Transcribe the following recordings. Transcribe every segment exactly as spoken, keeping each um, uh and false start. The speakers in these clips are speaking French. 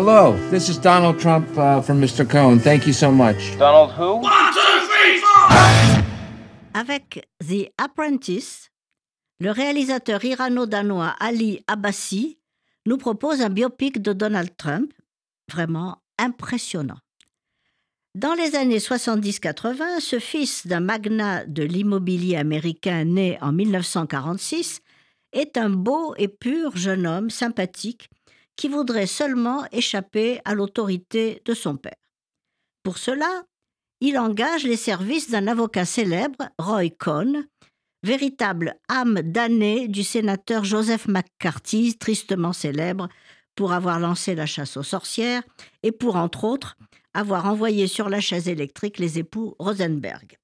Hello, this is Donald Trump uh, from mister Cohen. Thank you so much. Donald who? One, two, three, four! Avec The Apprentice, le réalisateur irano-danois Ali Abbasi nous propose un biopic de Donald Trump, vraiment impressionnant. Dans les années soixante-dix quatre-vingt, ce fils d'un magnat de l'immobilier américain né en mille neuf cent quarante-six est un beau et pur jeune homme sympathique qui voudrait seulement échapper à l'autorité de son père. Pour cela, il engage les services d'un avocat célèbre, Roy Cohn, véritable âme damnée du sénateur Joseph McCarthy, tristement célèbre pour avoir lancé la chasse aux sorcières et pour, entre autres, avoir envoyé sur la chaise électrique les époux Rosenberg.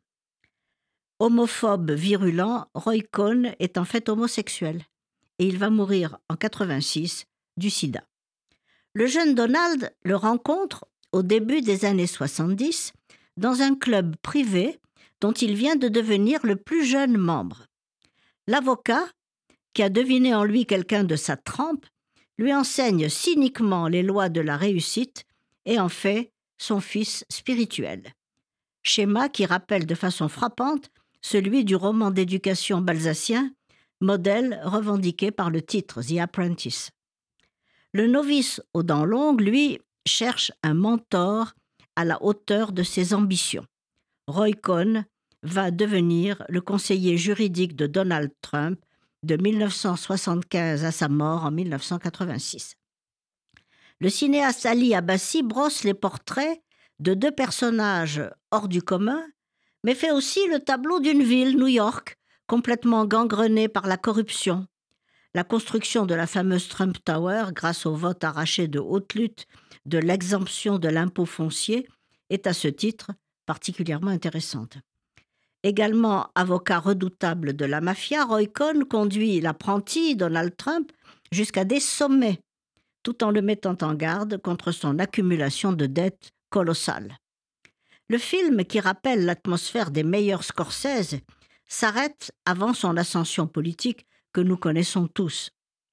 Homophobe virulent, Roy Cohn est en fait homosexuel et il va mourir en quatre-vingt-six du sida. Le jeune Donald le rencontre au début des années soixante-dix dans un club privé dont il vient de devenir le plus jeune membre. L'avocat, qui a deviné en lui quelqu'un de sa trempe, lui enseigne cyniquement les lois de la réussite et en fait son fils spirituel. Schéma qui rappelle de façon frappante celui du roman d'éducation balsacien, modèle revendiqué par le titre The Apprentice. Le novice aux dents longues, lui, cherche un mentor à la hauteur de ses ambitions. Roy Cohn va devenir le conseiller juridique de Donald Trump de mille neuf cent soixante-quinze à sa mort en mille neuf cent quatre-vingt-six. Le cinéaste Ali Abbasi brosse les portraits de deux personnages hors du commun, mais fait aussi le tableau d'une ville, New York, complètement gangrenée par la corruption. La construction de la fameuse Trump Tower, grâce au vote arraché de haute lutte de l'exemption de l'impôt foncier, est à ce titre particulièrement intéressante. Également avocat redoutable de la mafia, Roy Cohn conduit l'apprenti Donald Trump jusqu'à des sommets, tout en le mettant en garde contre son accumulation de dettes colossales. Le film, qui rappelle l'atmosphère des meilleurs Scorsese, s'arrête avant son ascension politique que nous connaissons tous.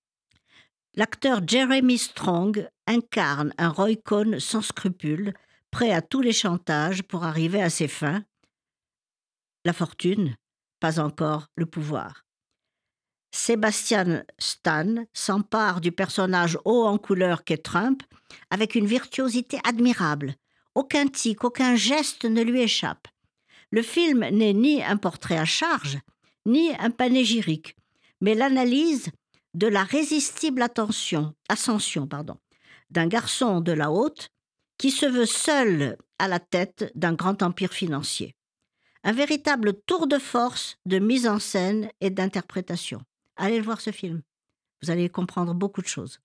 L'acteur Jeremy Strong incarne un Roy Cohn sans scrupules, prêt à tous les chantages pour arriver à ses fins. La fortune, pas encore le pouvoir. Sebastian Stan s'empare du personnage haut en couleur qu'est Trump avec une virtuosité admirable. Aucun tic, aucun geste ne lui échappe. Le film n'est ni un portrait à charge, ni un panégyrique, mais l'analyse de la résistible attention, ascension pardon, d'un garçon de la haute qui se veut seul à la tête d'un grand empire financier. Un véritable tour de force de mise en scène et d'interprétation. Allez le voir ce film, vous allez comprendre beaucoup de choses.